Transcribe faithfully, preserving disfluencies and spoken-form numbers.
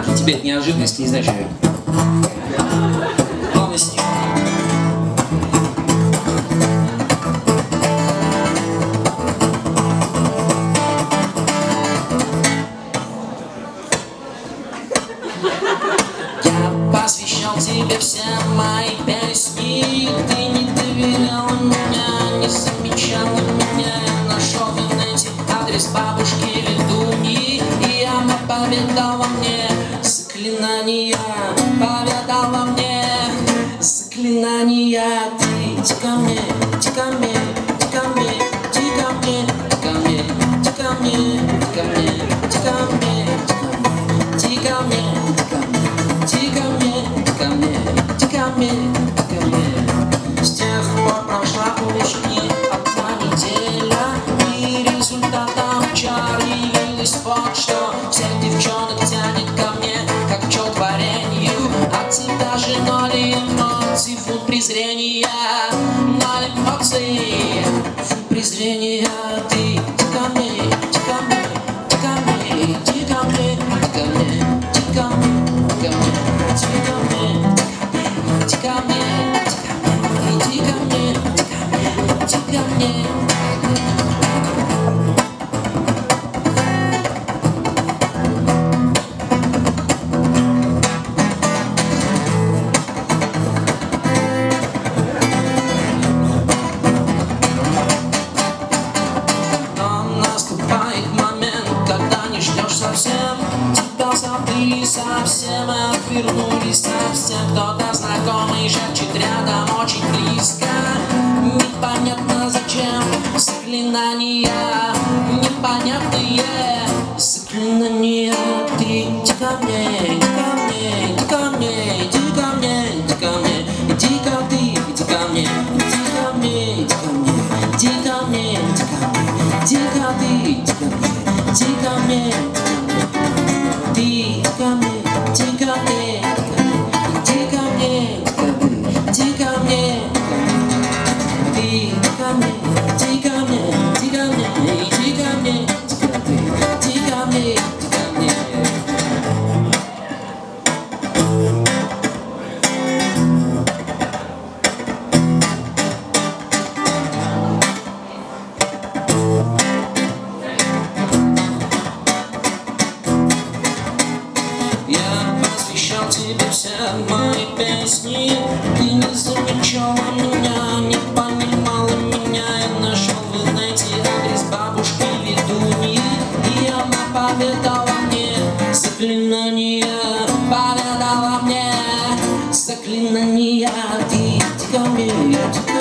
Для тебя это неожиданность, не знаю, что я. Главное с ним. Я посвящал тебе все мои песни. Ты не доверяла меня, не замечала меня. Я нашел в интернете адрес бабушки ведуньи, и она поведала мне заклинания, поведала мне заклинания. Ты иди ко мне, иди ко мне, иди ко мне, иди ко мне, иди ко мне, иди ко мне, иди ко мне, иди ко мне, иди ко мне, иди ко мне, иди ко мне, иди ко мне, иди ко мне. С тех пор прошла уж не одна неделя, и результатом чар явилось вот что. Всех девчонок тянет ко мне, как к творению. От тебя же ноль эмоций, фунт презрения, ноль эмоций, фунт презрения. Ты иди ко мне, иди ко мне, иди ко мне, иди ко мне, иди ко мне, иди ко мне, иди ко мне, иди ко мне, иди ко мне, иди ко мне. Тебя забыли совсем, отвернулись совсем. Кто-то знакомый шепчет рядом очень близко. Непонятно зачем заклинания, непонятные заклинания. Ты иди ко мне, иди ко мне, иди ко мне, иди ко мне, иди ко мне, иди ко ты, иди ко мне, иди ко мне, иди ко мне, иди ко мне, иди ко мне, иди ко ты, иди ко мне, иди ко мне. Иди ко мне, иди ко мне, иди ко мне, иди ко мне, иди ко мне, иди ко мне, иди ко мне, иди ко мне, иди ко мне, иди ко мне. Я посвящал тебе все мои песни. Ты не замечала меня, не понимала меня. Я нашел в интернете адрес бабушки ведуньи, и она поведала мне заклинания, поведала мне заклинания. Ты иди ко мне,